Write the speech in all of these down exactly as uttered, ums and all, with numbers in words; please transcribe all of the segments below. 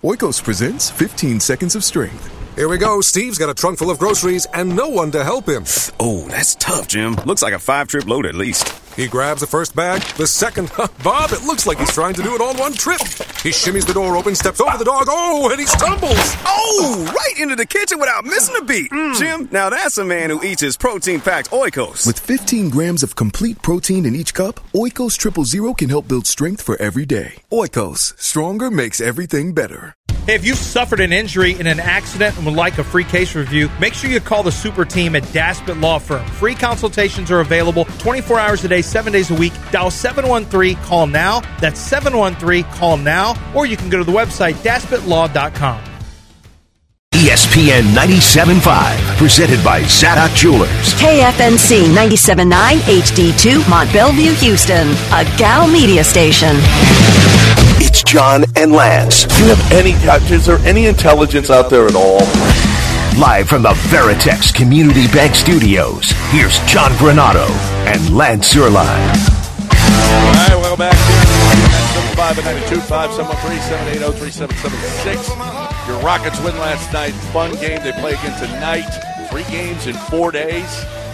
Oikos presents fifteen Seconds of Strength. Here we go. Steve's got a trunk full of groceries and no one to help him. Oh, that's tough, Jim. Looks like a five-trip load at least. He grabs the first bag, the second. Bob, it looks like he's trying to do it all in one trip. He shimmies the door open, steps over the dog. Oh, and he stumbles. Oh, right into the kitchen without missing a beat. Mm. Jim, now that's a man who eats his protein-packed Oikos. With fifteen grams of complete protein in each cup, Oikos Triple Zero can help build strength for every day. Oikos, stronger makes everything better. Hey, if you've suffered an injury in an accident and would like a free case review, make sure you call the super team at Daspit Law Firm. Free consultations are available twenty-four hours a day, seven days a week. Dial seven one three, call now. That's seven one three, call now. Or you can go to the website, daspit law dot com. E S P N ninety-seven point five, presented by Zadok Jewelers. K F N C ninety-seven point nine H D two, Mont Bellevue, Houston. A Gal Media station. It's John and Lance. Do you have any, is there any intelligence out there at all? Live from the Veritex Community Bank Studios, here's John Granado and Lance Zierlein. All right, welcome back to seven five ninety-two five, seven one three, seven eight zero, three seven seven six. Your Rockets win last night. Fun game. They play again tonight. Three games in four days.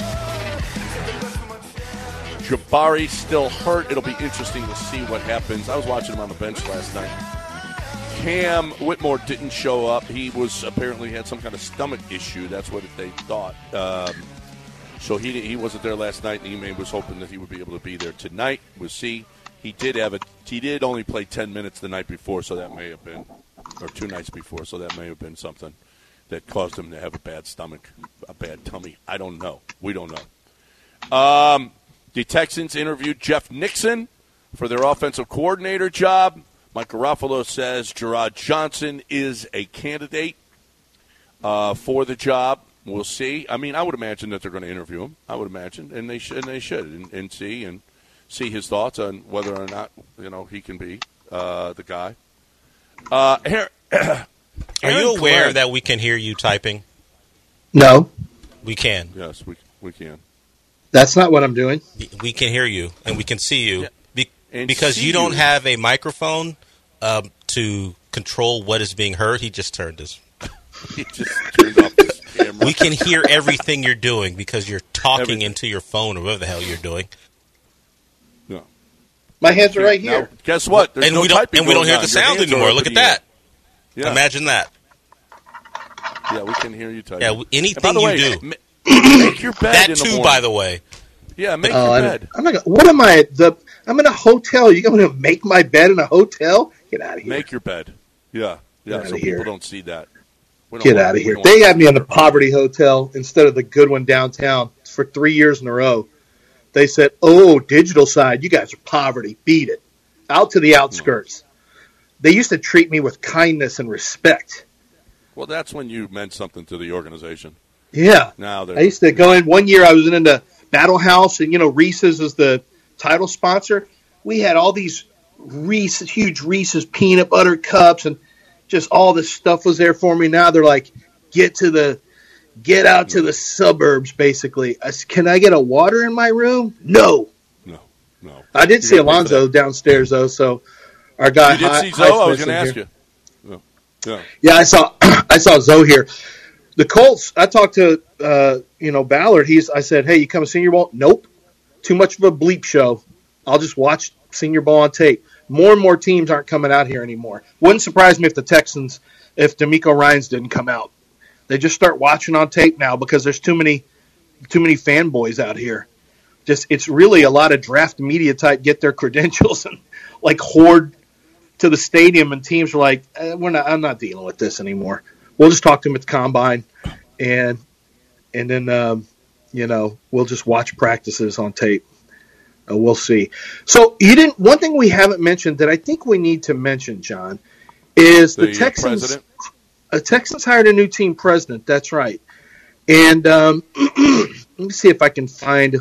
Jabari still hurt. It'll be interesting to see what happens. I was watching him on the bench last night. Cam Whitmore didn't show up. He was apparently had some kind of stomach issue. That's what they thought. Um, so he he wasn't there last night, and Ime was hoping that he would be able to be there tonight. We'll see. He did have a he did only play ten minutes the night before, so that may have been, or two nights before, so that may have been something that caused him to have a bad stomach, a bad tummy. I don't know. We don't know. Um. The Texans interviewed Jeff Nixon for their offensive coordinator job. Mike Garofalo says Gerard Johnson is a candidate uh, for the job. We'll see. I mean, I would imagine that they're going to interview him. I would imagine, and they should, and they should, and, and see and see his thoughts on whether or not you know he can be uh, the guy. Uh, here, Are you aware Glenn, that we can hear you typing? No, we can. Yes, we we can. That's not what I'm doing. We can hear you, and we can see you. Be- and because see you don't you. have a microphone um, to control what is being heard. He just turned his. He just turned off his camera. We can hear everything you're doing because you're talking Everything. into your phone or whatever the hell you're doing. No. My hands are right here. Now, guess what? There's and no we don't, typing and we don't going hear on. the Your sound hands are anymore. up Look in at the air. that. Yeah. Imagine that. Yeah, we can hear you typing. Yeah, anything by the you way, do. ma- make your bed That in the too, morning. by the way. Yeah, make Oh, your I'm, bed. I'm not gonna, what am I? The I'm in a hotel. You're going to make my bed in a hotel? Get out of here. Make your bed. Yeah, yeah. Get So outta here. people don't see that. We don't Get want- out of we here. don't They want- had me in the poverty hotel instead of the good one downtown for three years in a row. They said, oh, digital side, you guys are poverty. Beat it. Out to the outskirts. They used to treat me with kindness and respect. Well, that's when you meant something to the organization. Yeah. Now they're- I used to go in. One year I was in the Battle House, and, you know, Reese's is the title sponsor. We had all these Reese's, huge Reese's peanut butter cups, and just all this stuff was there for me. Now they're like, get to the, get out to the suburbs, basically. I said, can I get a water in my room? No. No, no. I did You see gotta pay for Alonzo that. downstairs, though, so our guy. You did Hi- see Zoe? I was Highsmith's going to in ask here. you. Yeah. yeah. Yeah, I saw I saw Zoe here. The Colts, I talked to, uh, you know, Ballard. He's. I said, hey, you come to Senior Bowl? Nope. Too much of a bleep show. I'll just watch Senior Bowl on tape. More and more teams aren't coming out here anymore. Wouldn't surprise me if the Texans, if D'Amico Ryans didn't come out. They just start watching on tape now because there's too many, too many fanboys out here. Just it's really a lot of draft media type get their credentials and like hoard to the stadium, and teams are like, eh, we're not. I'm not dealing with this anymore. We'll just talk to them at the combine, and and then um, you know we'll just watch practices on tape. Uh, we'll see. So you didn't. One thing we haven't mentioned that I think we need to mention, John, is the, The, uh, Texans. president? Uh, Texans hired a new team president. That's right. And um, let me see if I can find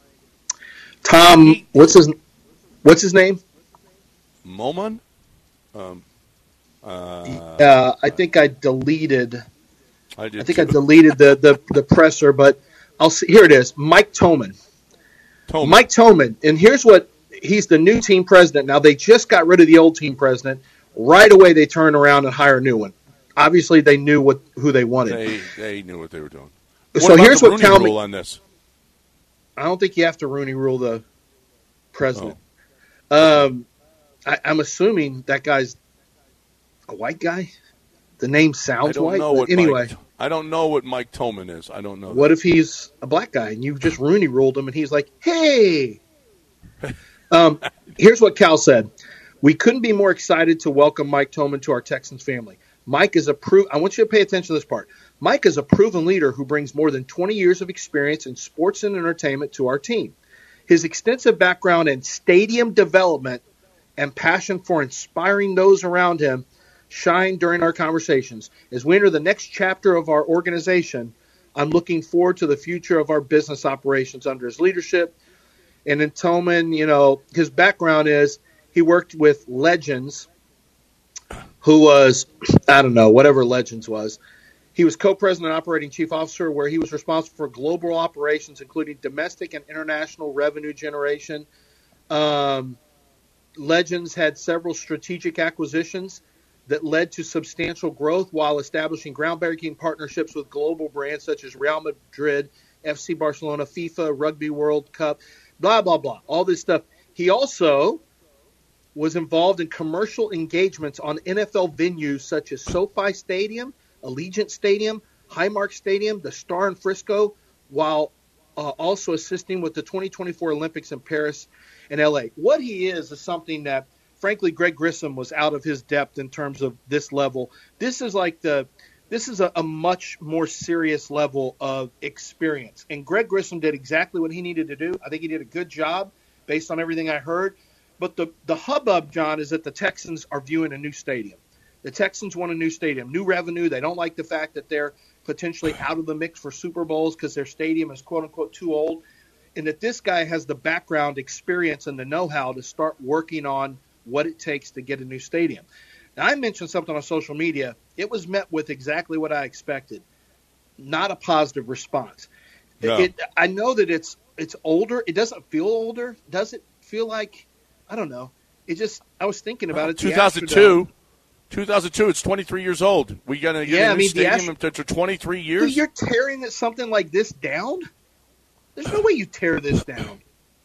Tom. What's his What's his name? Moman? Um, uh, Uh, I think I deleted. I did. I think too. I deleted the, the, the presser, but I'll see. Here it is. Mike Toman. Toman. Mike Toman. And here's what he's the new team president. Now, they just got rid of the old team president. right away they turn around and hire a new one. Obviously, they knew what who they wanted. They they knew what they were doing. So what here's the what Rooney tell rule me. on this. I don't think you have to Rooney rule the president. Oh. Um, I, I'm assuming that guy's a white guy. The name sounds I don't white. know what anyway, Mike, I don't know what Mike Tillman is. I don't know. What that. if he's a black guy and you just Rooney ruled him and he's like, hey. um, here's what Cal said. We couldn't be more excited to welcome Mike Tillman to our Texans family. Mike is a pro- I want you to pay attention to this part. Mike is a proven leader who brings more than twenty years of experience in sports and entertainment to our team. His extensive background in stadium development and passion for inspiring those around him shine during our conversations. As we enter the next chapter of our organization, I'm looking forward to the future of our business operations under his leadership. And in Tillman, you know, his background is he worked with Legends, who was, I don't know, whatever Legends was. He was co-president and operating chief officer, where he was responsible for global operations, including domestic and international revenue generation. Um, Legends had several strategic acquisitions that led to substantial growth while establishing groundbreaking partnerships with global brands such as Real Madrid, F C Barcelona, FIFA, Rugby World Cup, blah, blah, blah, all this stuff. He also was involved in commercial engagements on N F L venues such as SoFi Stadium, Allegiant Stadium, Highmark Stadium, the Star in Frisco, while uh, also assisting with the twenty twenty-four Olympics in Paris and L A. What he is is something that, frankly, Greg Grissom was out of his depth in terms of this level. This is like the this is a, a much more serious level of experience. And Greg Grissom did exactly what he needed to do. I think he did a good job based on everything I heard. But the, the hubbub, John, is that the Texans are viewing a new stadium. The Texans want a new stadium, new revenue. They don't like the fact that they're potentially out of the mix for Super Bowls because their stadium is, quote, unquote, too old. And that this guy has the background experience and the know-how to start working on what it takes to get a new stadium. Now, I mentioned something on social media. It was met with exactly what I expected, not a positive response. No. It, I know that it's it's older. It doesn't feel older. Does it feel like, I don't know. It just, I was thinking about it. two thousand two, two thousand two, it's twenty-three years old. We got to get yeah, a new I mean, stadium Astro- after twenty-three years? Dude, you're tearing something like this down? There's no way you tear this down.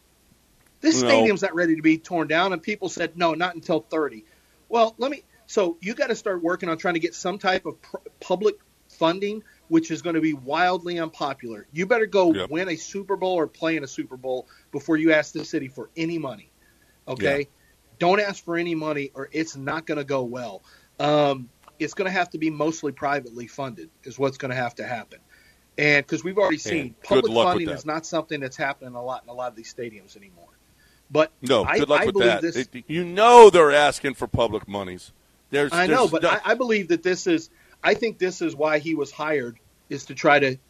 This No. stadium's not ready to be torn down, and people said, no, not until thirty. Well, let me – so you got to start working on trying to get some type of pr- public funding, which is going to be wildly unpopular. You better go Yep. win a Super Bowl or play in a Super Bowl before you ask the city for any money, okay? Yeah. Don't ask for any money or it's not going to go well. Um, it's going to have to be mostly privately funded is what's going to have to happen. And because we've already seen And good public luck with funding that. is not something that's happening a lot in a lot of these stadiums anymore. But No, I, good luck I with believe that. this. It- you know they're asking for public monies. There's, I know, there's but no- I, I believe that this is. I think this is why he was hired, is to try to,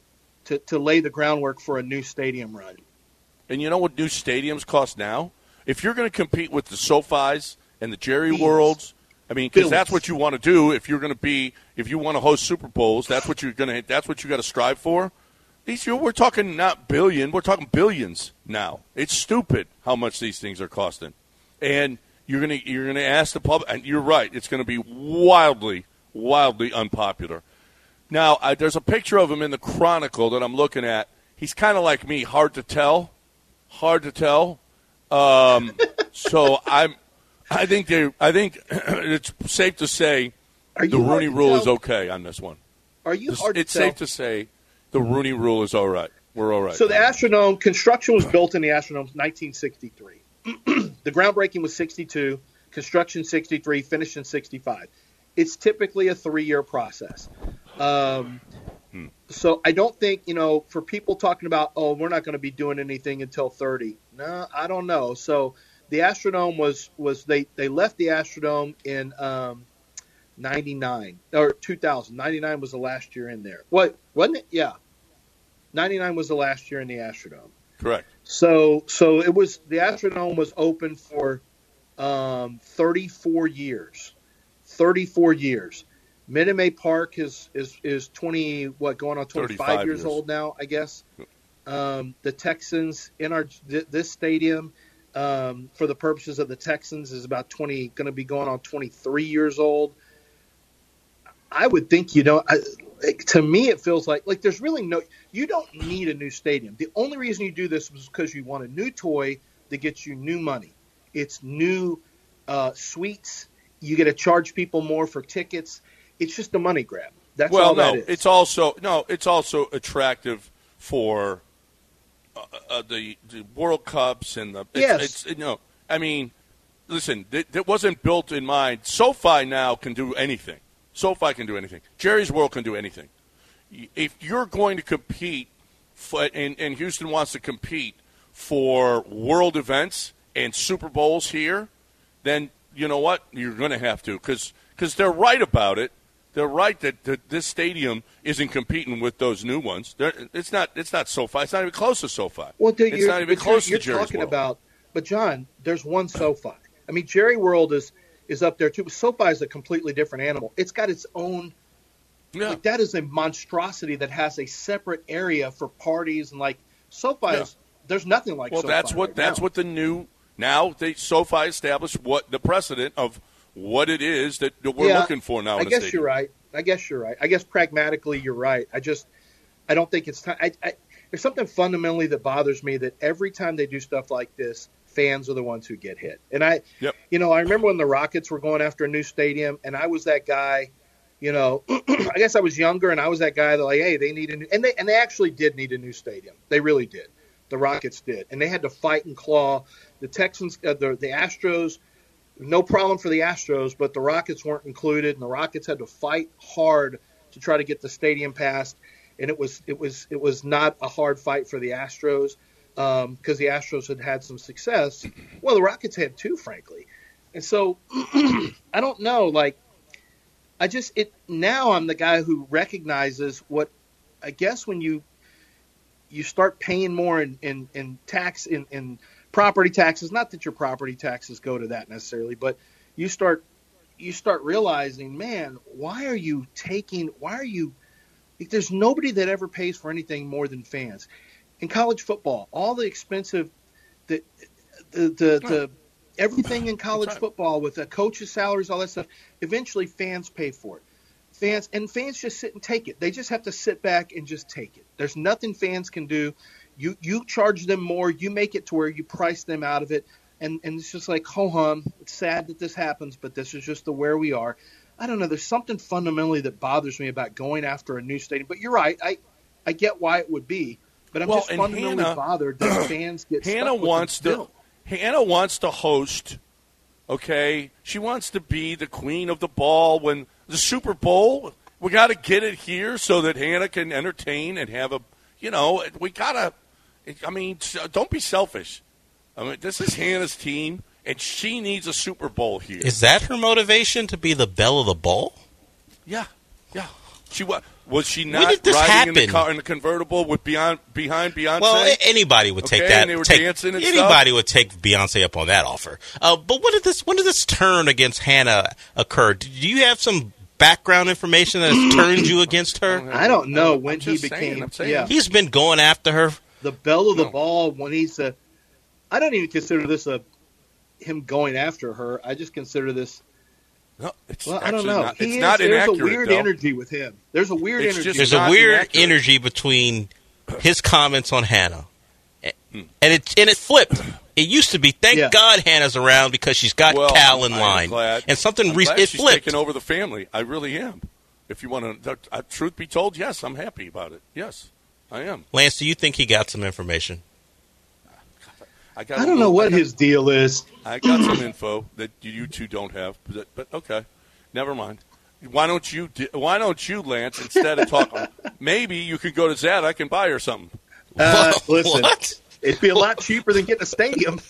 to to lay the groundwork for a new stadium run. And you know what new stadiums cost now? If you're going to compete with the SoFis and the Jerry Billions. Worlds, I mean, because that's Billions. what you want to do. If you're going to be, if you want to host Super Bowls, that's what you're going to. That's what you got to strive for. These, we're talking not billion, we're talking billions now. It's stupid how much these things are costing, and you're gonna you're gonna ask the public. And you're right, it's going to be wildly, wildly unpopular. Now, I, there's a picture of him in the Chronicle that I'm looking at. He's kind of like me, hard to tell, hard to tell. Um, so I'm, I think they, I think it's safe to say Are the you hard Rooney to Rule tell? is okay on this one. Are you It's, hard to it's tell? safe to say the Rooney Rule is all right. We're all right. So the Astrodome construction was built in the Astrodome in nineteen sixty-three. The groundbreaking was sixty-two, construction sixty-three, finished in sixty-five. It's typically a three-year process. Um, Hmm. So I don't think, you know, for people talking about, oh, we're not going to be doing anything until thirty. No, I don't know. So the Astrodome was was they they left the Astrodome in um, ninety-nine or two thousand. ninety-nine was the last year in there. What wasn't it? Yeah. ninety-nine was the last year in the Astrodome. Correct. So, so it was the Astrodome was open for um, thirty-four years. thirty-four years. Minute Maid Park is is is twenty what going on twenty-five thirty-five years years. old now, I guess. Um, the Texans in our th- this stadium um, for the purposes of the Texans, is about twenty, going to be going on twenty-three years old. I would think you don't. I, to me, it feels like like there's really no. You don't need a new stadium. The only reason you do this was because you want a new toy that gets you new money. It's new uh, suites. You get to charge people more for tickets. It's just a money grab. That's well, all no, that is. it's also no, it's also attractive for uh, uh, the, the World Cups and the. It's, yes. It's, you know, I mean, listen, it, it wasn't built in mind. SoFi now can do anything. SoFi can do anything. Jerry's World can do anything. If you're going to compete, for, and, and Houston wants to compete for world events and Super Bowls here, then you know what? You're going to have to because because they're right about it. They're right that, that this stadium isn't competing with those new ones. They're, it's not. It's not SoFi. It's not even close to SoFi. Well, dude, it's not even close you're, to you're Jerry's talking World. about. But John, there's one SoFi. I mean, Jerry World is is up there too. But SoFi is a completely different animal. It's got its own. Yeah. Like, that is a monstrosity that has a separate area for parties and like SoFi Yeah. is. There's nothing like. Well, SoFi that's what right that's now. what the new now they SoFi established what the precedent of what it is that, that we're Yeah, looking for now. I in a guess stadium. you're right. I guess you're right. I guess pragmatically you're right. I just I don't think it's time. I, I, there's something fundamentally that bothers me that every time they do stuff like this, fans are the ones who get hit. And I, Yep. you know, I remember when the Rockets were going after a new stadium, and I was that guy. You know, I guess I was younger, and I was that guy that like, hey, they need a new, and they and they actually did need a new stadium. They really did. The Rockets did, and they had to fight and claw. The Texans, uh, the the Astros. No problem for the Astros, but the Rockets weren't included, and the Rockets had to fight hard to try to get the stadium passed. And it was it was it was not a hard fight for the Astros because um, the Astros had had some success. Well, the Rockets had too, frankly. And so I don't know. Like, I just it now I'm the guy who recognizes what I guess when you you start paying more in in, in tax in in property taxes, not that your property taxes go to that necessarily, but you start you start realizing, man, why are you taking why are you like, there's nobody that ever pays for anything more than fans. In college football, all the expensive the the the, the everything in college football with the coaches' salaries, all that stuff, eventually fans pay for it. Fans and fans just sit and take it. They just have to sit back and just take it. There's nothing fans can do. You you charge them more. You make it to where you price them out of it, and and it's just like, ho hum. It's sad that this happens, but this is just the where we are. I don't know. There's something fundamentally that bothers me about going after a new stadium. But you're right. I I get why it would be, but I'm Well, just and fundamentally Hannah- bothered that fans get. Hannah stuck with wants the to. bill. Hannah wants to host. Okay, she wants to be the queen of the ball when the Super Bowl. We got to get it here so that Hannah can entertain and have a. You know, we gotta. I mean, don't be selfish. I mean, this is Hannah's team, and she needs a Super Bowl here. Is that her motivation to be the belle of the ball? Yeah, yeah. She was. Was she When not did this riding in the happen? car in the convertible with Beyonce, behind Beyonce? Well, a- anybody would take Okay, that. and they were take, dancing and anybody stuff? would take Beyonce up on that offer. Uh, but when did this? When did this turn against Hannah occur? Do you have some background information that has turned you against her? I don't know I'm when he just saying, became. I'm saying. Yeah, He's been going after her. the belle of the No. ball when he's a. I don't even consider this a him going after her. I just consider this. No, it's Well, I don't actually know. Not, He it's is- not there's inaccurate. a weird though. energy with him. There's a weird It's energy. just There's not a weird inaccurate. energy between his comments on Hannah, and it and it flipped. It used to be, thank Yeah. God Hannah's around because she's got Well, Cal in I'm line, glad. and something I'm re- glad it she's flipped. taking over the family. I really am. If you want to, uh, truth be told, yes, I'm happy about it. Yes, I am. Lance, do you think he got some information? I, got I a don't know little- what I got- his deal is. I got some info that you two don't have, but, but okay, never mind. Why don't you? di- Why don't you, Lance, instead of talking? Maybe you could go to Zadok and buy her something. Uh, listen, What? it'd be a lot cheaper than getting a stadium.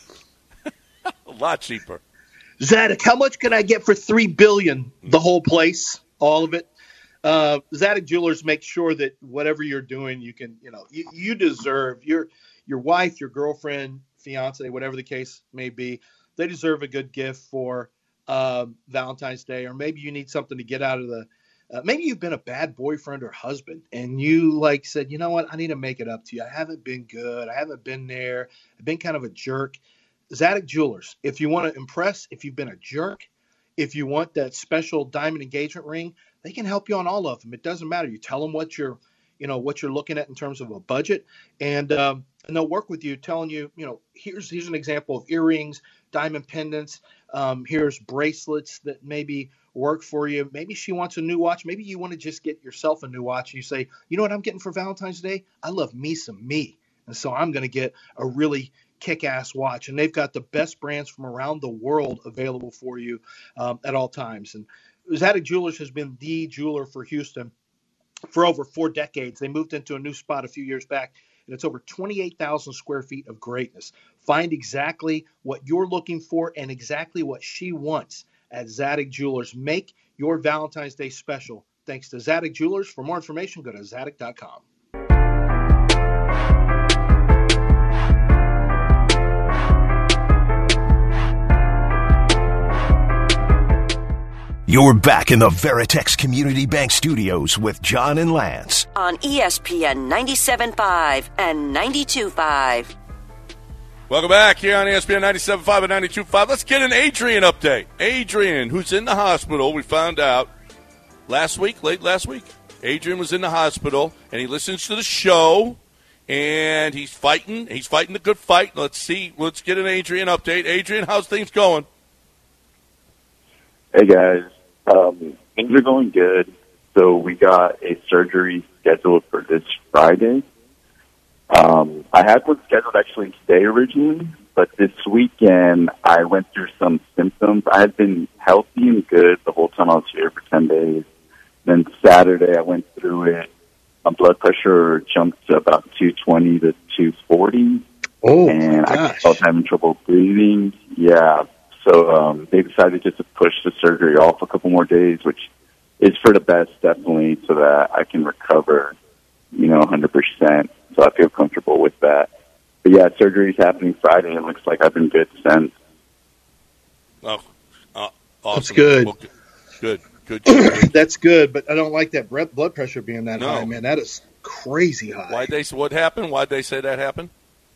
A lot cheaper. Zadok, how much can I get for three billion? The whole place, all of it. Uh, Zadok Jewelers makes sure that whatever you're doing, you can, you know, you, you deserve your your wife, your girlfriend, fiance, whatever the case may be. They deserve a good gift for uh, Valentine's Day, or maybe you need something to get out of the. Uh, maybe you've been a bad boyfriend or husband, and you like said, you know what, I need to make it up to you. I haven't been good. I haven't been there. I've been kind of a jerk. Zadig Jewelers. If you want to impress, if you've been a jerk, if you want that special diamond engagement ring, they can help you on all of them. It doesn't matter. You tell them what you're, you know, what you're looking at in terms of a budget, and um, and they'll work with you, telling you, you know, here's here's an example of earrings, diamond pendants. Um, here's bracelets that maybe work for you. Maybe she wants a new watch. Maybe you want to just get yourself a new watch. And you say, you know what I'm getting for Valentine's Day? I love me some me, and so I'm going to get a really kick-ass watch. And they've got the best brands from around the world available for you um, at all times. And Zadig Jewelers has been the jeweler for Houston for over four decades. They moved into a new spot a few years back, and it's over twenty-eight thousand square feet of greatness. Find exactly what you're looking for and exactly what she wants at Zadig Jewelers. Make your Valentine's Day special thanks to Zadig Jewelers. For more information, go to zadig dot com. You're back in the Veritex Community Bank Studios with John and Lance. On E S P N ninety-seven point five and ninety-two point five. Welcome back here on E S P N ninety-seven point five and ninety-two point five. Let's get an Adrian update. Adrian, who's in the hospital, we found out last week, late last week. Adrian was in the hospital, and he listens to the show, and he's fighting. He's fighting the good fight. Let's see. Let's get an Adrian update. Adrian, how's things going? Hey, guys. Um, things are going good. So we got a surgery scheduled for this Friday. Um, I had one scheduled actually today originally, but this weekend I went through some symptoms. I had been healthy and good the whole time I was here for ten days. Then Saturday I went through it. My blood pressure jumped to about two twenty to two forty. Oh, and gosh. I was having trouble breathing. Yeah. So um, they decided just to push the surgery off a couple more days, which is for the best, definitely, so that I can recover, you know, one hundred percent. So I feel comfortable with that. But, yeah, surgery's happening Friday. It looks like I've been good since. Oh, uh, awesome. That's good. Well, good, good, good, good. That's good, but I don't like that blood pressure being that No. high, man. That is crazy high. Why'd they, what happened? Why'd they say that happened?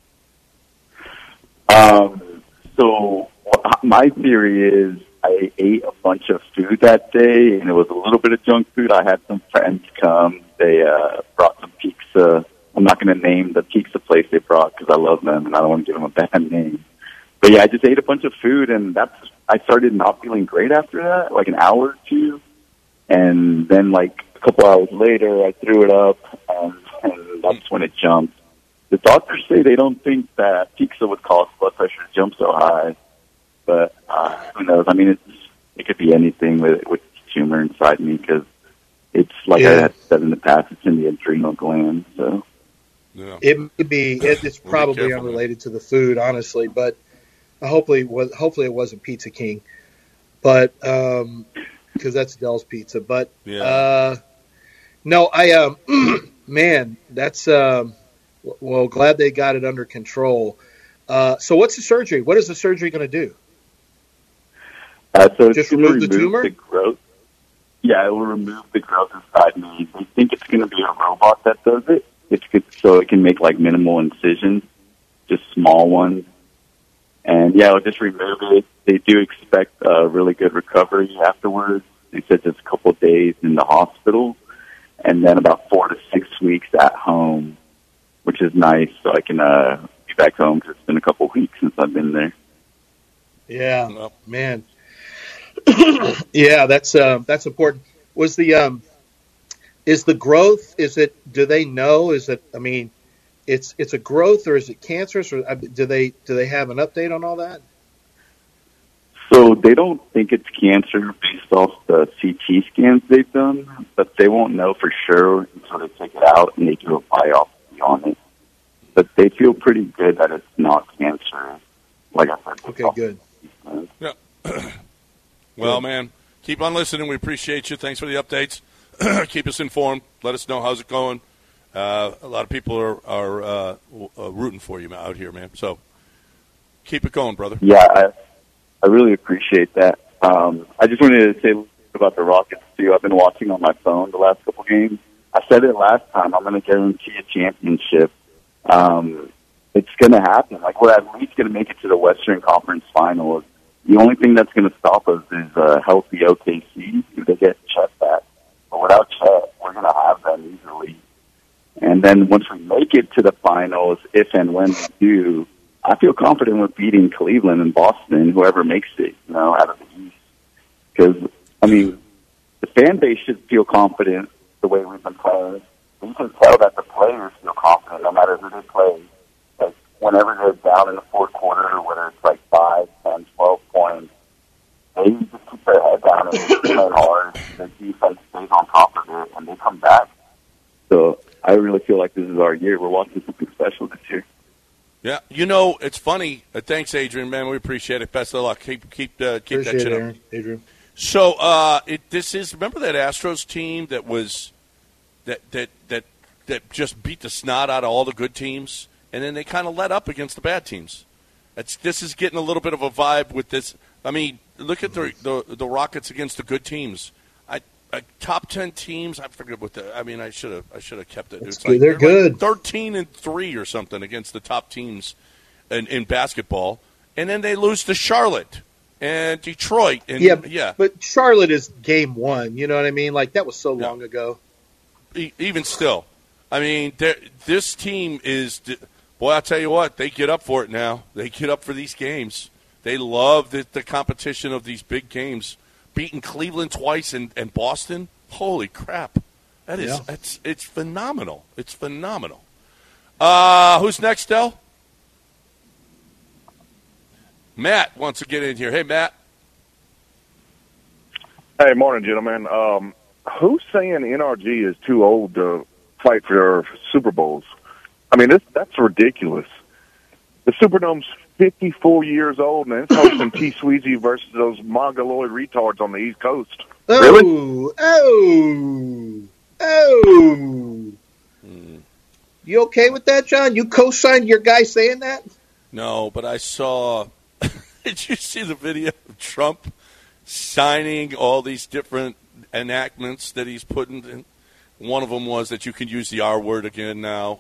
Um, so my theory is I ate a bunch of food that day, and it was a little bit of junk food. I had some friends come. They uh, brought some pizza. I'm not going to name the pizza place they brought because I love them, and I don't want to give them a bad name. But, yeah, I just ate a bunch of food, and that's I started not feeling great after that, like an hour or two. And then, like, a couple hours later, I threw it up, and, and that's when it jumped. The doctors say they don't think that pizza would cause blood pressure to jump so high. But uh, who knows? I mean, it's, it could be anything with, with the tumor inside me because it's, like Yeah. I had said in the past, it's in the adrenal gland. So Yeah. It may be. It, it's We'll be probably careful, unrelated to the food, honestly. But hopefully, it was hopefully it wasn't Pizza King, but um, because that's Dell's Pizza. But Yeah. uh, no, I um, man, that's um, well, glad they got it under control. Uh, so, what's the surgery? What is the surgery going to do? Uh, so it's Just going to remove the tumor? the growth. Yeah, it will remove the growth inside me. They think it's going to be a robot that does it. It's good, so it can make like minimal incisions, just small ones. And yeah, it'll just remove it. They do expect a really good recovery afterwards. They said just a couple of days in the hospital, and then about four to six weeks at home, which is nice. So I can uh, be back home because it's been a couple of weeks since I've been there. Yeah, Well. man. yeah, that's uh, that's important. Was the um, is the growth? Is it? Do they know? Is it? I mean, it's it's a growth, or is it cancerous? Or uh, do they do they have an update on all that? So they don't think it's cancer based off the C T scans they've done, but they won't know for sure until they take it out and they do a biopsy on it. But they feel pretty good that it's not cancer. Like I said. Okay, good. Yeah. Well, man, keep on listening. We appreciate you. Thanks for the updates. Keep us informed. Let us know how's it going. Uh, a lot of people are, are uh, uh, rooting for you out here, man. So keep it going, brother. Yeah, I, I really appreciate that. Um, I just wanted to say a little bit about the Rockets, too. I've been watching on my phone the last couple games. I said it last time. I'm going to guarantee a championship. Um, it's going to happen. Like, we're at least going to make it to the Western Conference Finals. The only thing that's going to stop us is a healthy O K C if they get Chet back. But without Chet, we're going to have them easily. And then once we make it to the finals, if and when we do, I feel confident with beating Cleveland and Boston, whoever makes it, you know, out of the East. Because, I mean, the fan base should feel confident the way we've been playing. You can tell that the players feel confident no matter who they play. Like, whenever they're down in the fourth quarter, whether it's like five, ten, twelve points, they just keep their head down and they play hard. The defense stays on top of it, and they come back. So I really feel like this is our year. We're watching something special this year. Yeah, you know, it's funny. Uh, thanks, Adrian, man. We appreciate it. Best of luck. Keep keep uh, keep appreciate that shit it, up. Aaron. Adrian. So uh, it this is remember that Astros team that was that that that that just beat the snot out of all the good teams, and then they kind of let up against the bad teams. It's this is getting a little bit of a vibe with this. I mean, look at the the, the Rockets against the good teams. I, I top ten teams. I forget what the. I mean, I should have I should have kept it. It's like, they're, they're good. Like Thirteen and three or something against the top teams in, in basketball, and then they lose to Charlotte and Detroit. And, yeah, yeah, but Charlotte is game one. You know what I mean? Like, that was so yeah. long ago. E- even still, I mean, this team is. Boy, I'll tell you what, they get up for it now. They get up for these games. They love the, the competition of these big games. Beating Cleveland twice and, and Boston, holy crap. That is, yeah. it's, it's phenomenal. It's phenomenal. Uh, who's next, Del? Matt wants to get in here. Hey, Matt. Hey, morning, gentlemen. Um, who's saying N R G is too old to fight for Super Bowls? I mean, this, that's ridiculous. The Superdome's fifty-four years old, and it's hosting T. Sweezy versus those mongoloid retards on the East Coast. Oh, really? oh, oh. Mm. You okay with that, John? You co-signed your guy saying that? No, but I saw – did you see the video of Trump signing all these different enactments that he's putting in? One of them was that you can use the R word again now.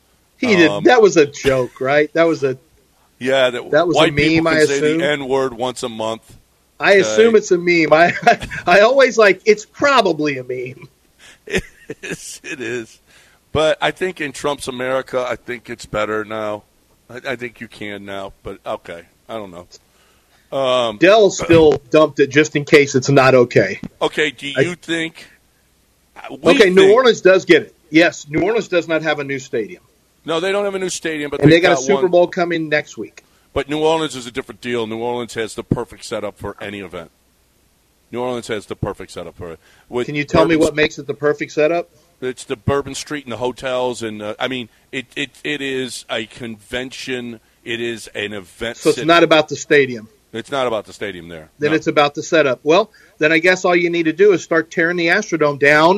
He did. Um, that was a joke, right? That was a yeah. That, that was white a meme. people can I say assume the N word once a month. I assume uh, it's a meme. I I always like it's probably a meme. It is. It is. But I think in Trump's America, I think it's better now. I, I think you can now. But okay, I don't know. Um, Dell still dumped it just in case it's not okay. Okay. Do you I, think? Okay, think, New Orleans does get it. Yes, New Orleans does not have a new stadium. No, they don't have a new stadium, but and they got, got a Super one. Bowl coming next week. But New Orleans is a different deal. New Orleans has the perfect setup for any event. New Orleans has the perfect setup for it. With Can you tell Bourbon, me what makes it the perfect setup? It's the Bourbon Street and the hotels, and uh, I mean, it, it it is a convention. It is an event. So it's city. not about the stadium. It's not about the stadium there. Then no. it's about the setup. Well, then I guess all you need to do is start tearing the Astrodome down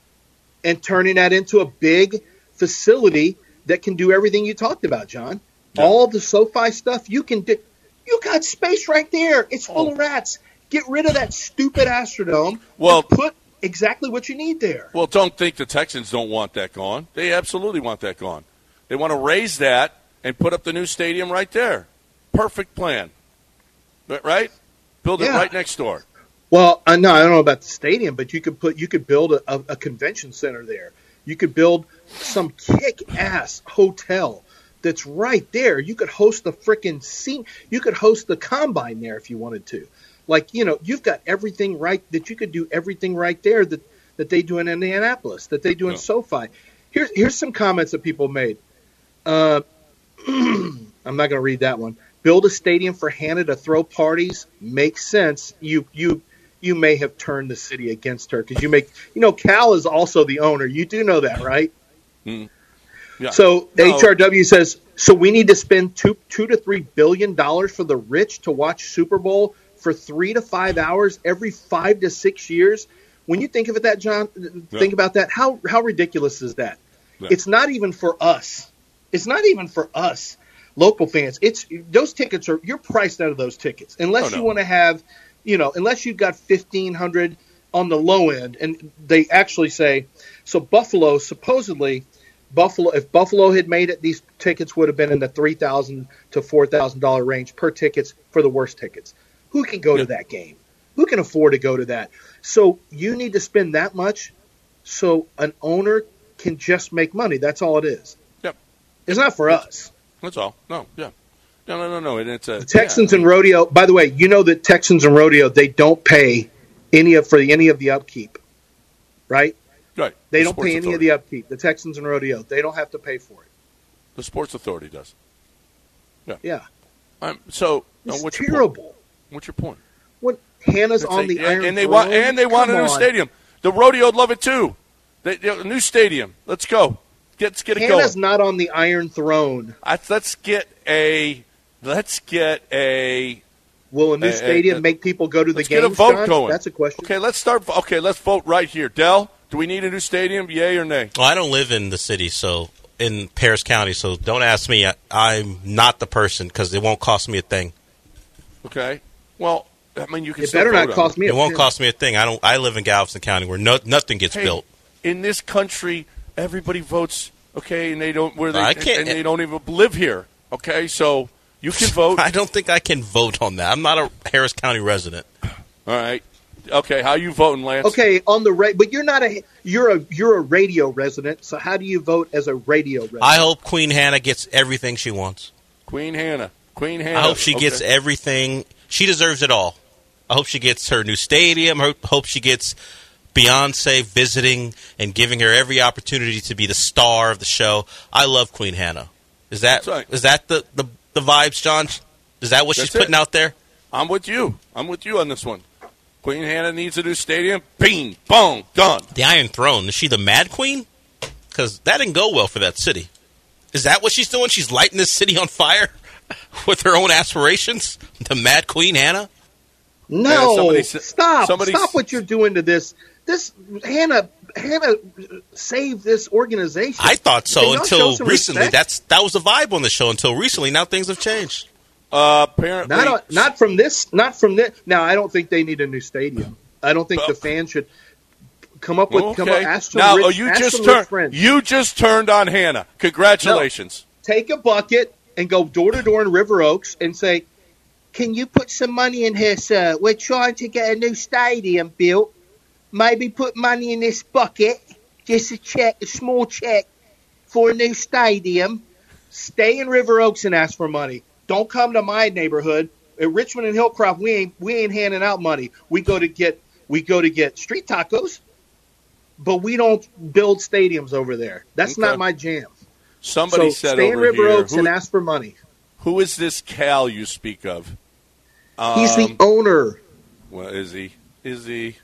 and turning that into a big facility that can do everything you talked about, John. Yeah. All the SoFi stuff you can do. You got space right there. It's full oh. of rats. Get rid of that stupid Astrodome. Well, and put exactly what you need there. Well, don't think the Texans don't want that gone. They absolutely want that gone. They want to raise that and put up the new stadium right there. Perfect plan. Right? Build it yeah. right next door. Well, uh, no, I don't know about the stadium, but you could put you could build a, a, a convention center there. You could build some kick-ass hotel that's right there. You could host the frickin' scene. You could host the combine there if you wanted to. Like, you know, you've got everything right that you could do everything right there that, that they do in Indianapolis, that they do in no. SoFi. Here's here's some comments that people made. Uh, I'm not going to read that one. Build a stadium for Hannah to throw parties makes sense. You you you may have turned the city against her because you make you know Cal is also the owner. You do know that, right? Mm. Yeah. So no. H R W says so we need to spend two two to three billion dollars for the rich to watch Super Bowl for three to five hours every five to six years. When you think of it, that John, yeah. think about that. How how ridiculous is that? Yeah. It's not even for us. It's not even for us. Local fans, it's those tickets are you're priced out of those tickets unless oh, no. you want to have, you know, unless you've got fifteen hundred on the low end, and they actually say so. Buffalo supposedly Buffalo, if Buffalo had made it, these tickets would have been in the three thousand to four thousand dollar range per tickets for the worst tickets. Who can go yeah. to that game? Who can afford to go to that? So you need to spend that much so an owner can just make money. That's all it is. Yep. It's not for us. That's all. No, yeah. No, no, no, no. And it's a, the Texans yeah. and Rodeo, by the way, you know that Texans and Rodeo, they don't pay any of for any of the upkeep, right? Right. They the don't pay any authority. of the upkeep. The Texans and Rodeo, they don't have to pay for it. The Sports Authority does. Yeah. Yeah. Um, so, it's what's terrible. Your point? What's your point? What Hannah's It's on a, the and, Iron and they Throne. want and they want Come a new on. stadium. The Rodeo would love it too. They, they, a new stadium. Let's go. Get, let's get it Hannah's going. not on the Iron Throne. I, let's get a. Let's get a. Will a new a, stadium a, make people go to the let's games? Get a vote John? going. That's a question. Okay, let's start. Okay, let's vote right here. Dell, do we need a new stadium? Yay or nay? Well, I don't live in the city, so in Paris County, so don't ask me. I, I'm not the person because it won't cost me a thing. Okay. Well, I mean, you can. It still better vote not cost it. me. It a won't penny. cost me a thing. I don't. I live in Galveston County where no, nothing gets Hey, built. in this country, everybody votes. Okay, and they don't. Where they I can't- and they don't even live here. Okay, so you can vote. I don't think I can vote on that. I'm not a Harris County resident. All right. Okay, how you voting, Lance? Okay, on the ra- but you're not a you're a you're a radio resident. So how do you vote as a radio resident? I hope Queen Hannah gets everything she wants. Queen Hannah. Queen Hannah. I hope she okay. gets everything. She deserves it all. I hope she gets her new stadium. I hope she gets Beyonce visiting and giving her every opportunity to be the star of the show. I love Queen Hannah. Is that right. is that the, the, the vibes, John? Is that what That's she's putting it. out there? I'm with you. I'm with you on this one. Queen Hannah needs a new stadium. Bing, bong, done. The Iron Throne. Is she the Mad Queen? Because that didn't go well for that city. Is that what she's doing? She's lighting this city on fire with her own aspirations? The Mad Queen Hannah? No, Yeah, somebody sa- stop! somebody Stop s- what you're doing to this. This Hannah, Hannah saved this organization. I thought so Can y'all show until some recently. respect? That's that was the vibe on the show until recently. Now things have changed. Uh, apparently, Not on, not from this. Not from this. Now I don't think they need a new stadium. I don't think But- the fans should come up with. okay. Come up, ask some now, rich, oh, you ask just some rich turned. friends. You just turned on Hannah. Congratulations. Take a bucket and go door to door in River Oaks and say, "Can you put some money in here, sir? We're trying to get a new stadium built. Maybe put money in this bucket, just a check, a small check for a new stadium. Stay in River Oaks and ask for money. Don't come to my neighborhood. At Richmond and Hillcroft, we ain't we ain't handing out money. We go to get we go to get street tacos, but we don't build stadiums over there. That's Okay. not my jam. Somebody so said stay in over River here. Oaks Who, and ask for money. who is this Cal you speak of? Um, He's the owner. Well, is he? Is he?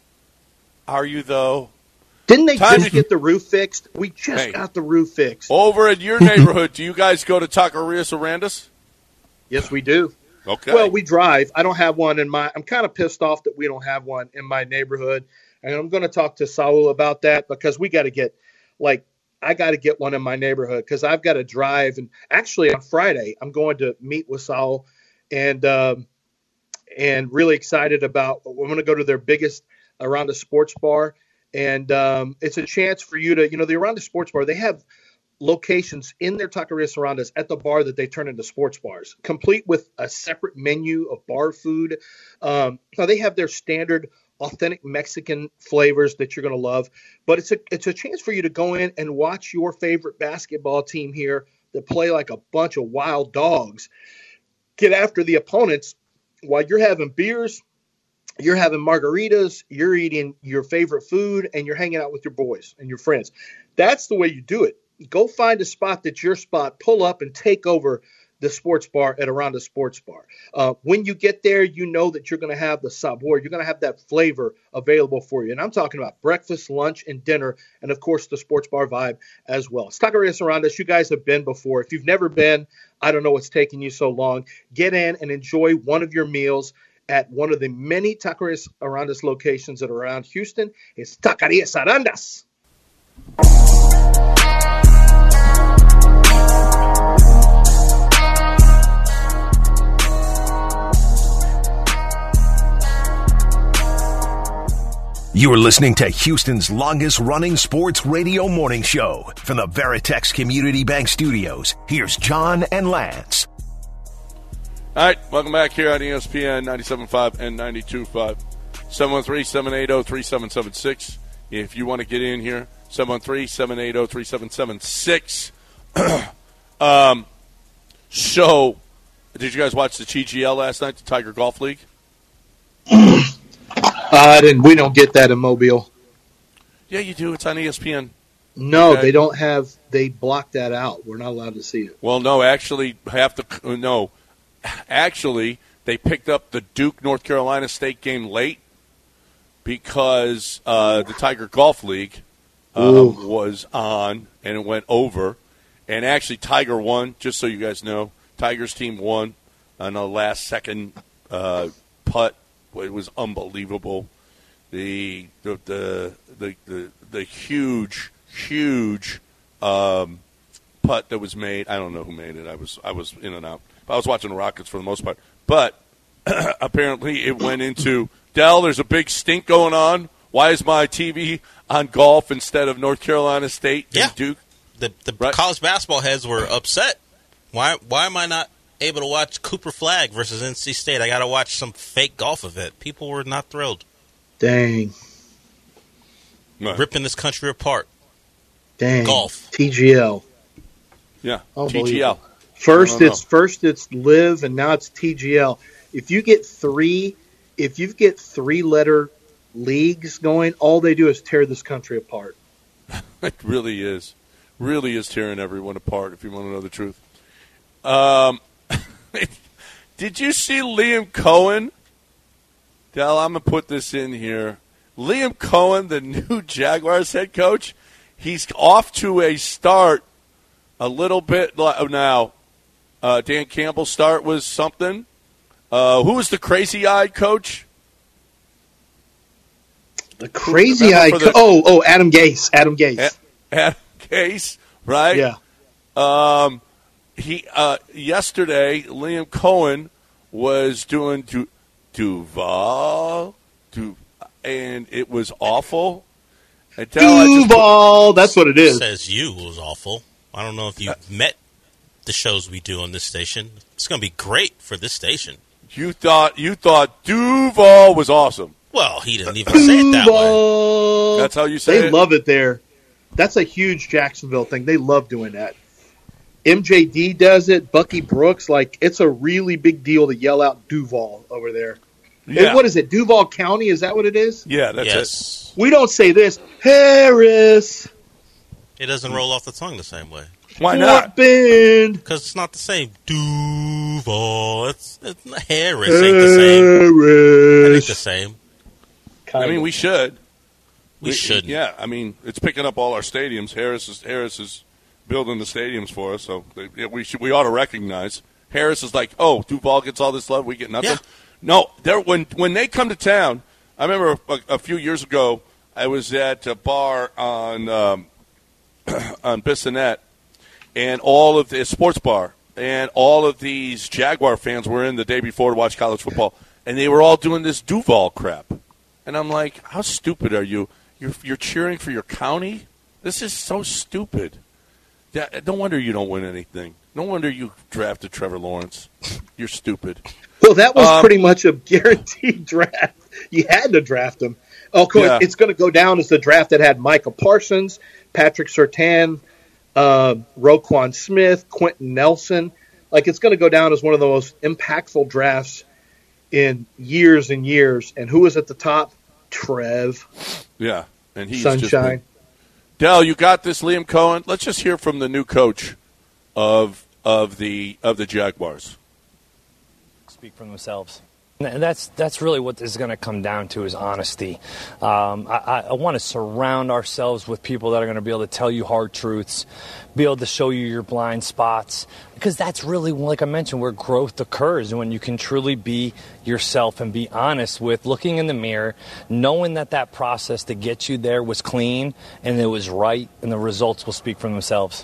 Are you though? Didn't they Time just to- get the roof fixed? We just Hey. got the roof fixed. Over at your neighborhood, do you guys go to Taquerias Arandas? Yes, we do. Okay. Well, we drive. I don't have one in my. I'm kind of pissed off that we don't have one in my neighborhood, and I'm going to talk to Saul about that because we got to get, like, I got to get one in my neighborhood because I've got to drive. And actually, on Friday, I'm going to meet with Saul, and um, and really excited about. We're going to go to their biggest Aranda Sports Bar, and um, it's a chance for you to, you know, the Aranda Sports Bar. They have locations in their taqueria Arandas at the bar that they turn into sports bars, complete with a separate menu of bar food. Um, now they have their standard authentic Mexican flavors that you're going to love, but it's a it's a chance for you to go in and watch your favorite basketball team here that play like a bunch of wild dogs get after the opponents while you're having beers, you're having margaritas, you're eating your favorite food, and you're hanging out with your boys and your friends. That's the way you do it. Go find a spot that's your spot, pull up and take over the sports bar at Aranda Sports Bar. Uh, when you get there, you know that you're going to have the sabor. You're going to have that flavor available for you. And I'm talking about breakfast, lunch, and dinner, and, of course, the sports bar vibe as well. It's Taquerias Arandas. You guys have been before. If you've never been, I don't know what's taking you so long. Get in and enjoy one of your meals at one of the many Taquerias Arandas locations that are around Houston. It's Taquerias Arandas. You're listening to Houston's longest-running sports radio morning show from the Veritex Community Bank Studios. Here's John and Lance. All right, welcome back here on E S P N ninety-seven point five and ninety-two point five. seven one three, seven eight zero, three seven seven six. If you want to get in here, seven one three, seven eight zero, three seven seven six. um, so, did you guys watch the T G L last night, the Tiger Golf League? I didn't. We don't get that in Mobile. Yeah, you do. It's on E S P N. No, Okay. they don't have. They blocked that out. We're not allowed to see it. Well, no, actually, half the no, actually, they picked up the Duke North Carolina State game late because uh, the Tiger Golf League uh, was on and it went over, and actually, Tiger won. Just so you guys know, Tiger's team won on a last second uh, putt. It was unbelievable. The the the the the, the huge huge um, putt that was made. I don't know who made it. I was I was in and out. But I was watching the Rockets for the most part. But apparently it went into Dell. There's a big stink going on. Why is my T V on golf instead of North Carolina State and Yeah. Duke? The the Right. college basketball heads were upset. Why why am I not able to watch Cooper Flag versus N C State? I got to watch some fake golf event. People were not thrilled. Dang. Right. Ripping this country apart. Dang. Golf. T G L. Yeah, Unbelievable. T G L. First No, no, no. it's first it's Live, and now it's T G L. If you get three, if you get three letter leagues going, all they do is tear this country apart. It really is. Really is tearing everyone apart, if you want to know the truth. Um, did you see Liam Cohen? Dell, I'm going to put this in here. Liam Cohen, the new Jaguars head coach, he's off to a start a little bit li- now. Uh, Dan Campbell's start was something. Uh, who was the crazy-eyed coach? The crazy Remember eye. for the- oh, oh, Adam Gase. Adam Gase. A- Adam Gase, right? Yeah. Um, he uh, yesterday, Liam Cohen was doing du- Duval, du- and it was awful. And Dell, I just put- Duval. That's what it is. Says you was awful. I don't know if you've met the shows we do on this station. It's going to be great for this station. you thought you thought Duval was awesome. Well, he didn't even say it that way. Duval. That's how you say They it? love it there. That's a huge Jacksonville thing. They love doing that. M J D does it. Bucky Brooks, like it's a really big deal to yell out Duval over there. Yeah. And what is it? Duval County? Is that what it is? Yeah, that's yes. We don't say this. Harris. It doesn't roll off the tongue the same way. it. Why Fort not? Bend. Because it's not the same. Duval. It's, it's not Harris. Ain't the same. It ain't the Harris. same. I mean, we should. We shouldn't. Yeah, I mean, it's picking up all our stadiums. Harris is Harris is building the stadiums for us, so they, yeah, we should we ought to recognize. Harris is like, oh, Duval gets all this love, we get nothing. Yeah. No, they're, when when they come to town, I remember a, a few years ago, I was at a bar on um, on Bissonnette, and all of the a sports bar, and all of these Jaguar fans were in the day before to watch college football, and they were all doing this Duval crap, and I'm like, how stupid are you? You're you're cheering for your county? This is so stupid. Yeah, no wonder you don't win anything. No wonder you drafted Trevor Lawrence. You're stupid. Well, that was Um, pretty much a guaranteed draft. You had to draft him. Oh, of course, Yeah. it's going to go down as the draft that had Micah Parsons, Patrick Surtain, uh, Roquan Smith, Quentin Nelson. Like, it's going to go down as one of the most impactful drafts in years and years. And who was at the top? Trev. Yeah, and he's just Sunshine. been- Dell, you got this, Liam Cohen. Let's just hear from the new coach of of the of the Jaguars. Speak for themselves. And that's that's really what this is going to come down to is honesty. Um, I, I, I want to surround ourselves with people that are going to be able to tell you hard truths, be able to show you your blind spots, because that's really, like I mentioned, where growth occurs, when you can truly be yourself and be honest with looking in the mirror, knowing that that process to get you there was clean and it was right, and the results will speak for themselves.